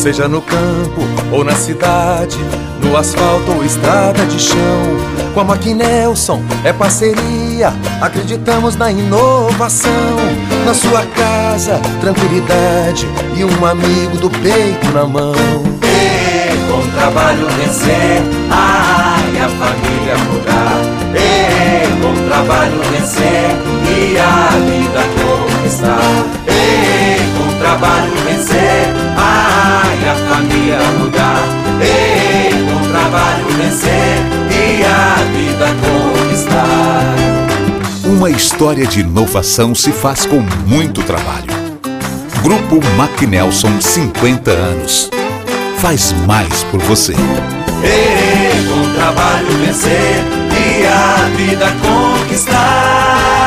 Seja no campo ou na cidade, no asfalto ou estrada de chão, com a Macnelson é parceria, acreditamos na inovação. Na sua casa, tranquilidade e um amigo do peito na mão. Com o trabalho vencer, e a família mudar. Com o trabalho vencer e a vida conquistar. Com o trabalho vencer, e a família mudar. Com o trabalho vencer e a vida conquistar. Uma história de inovação se faz com muito trabalho. Grupo Macnelson, 50 anos. Faz mais por você. Com o trabalho vencer e a vida conquistar.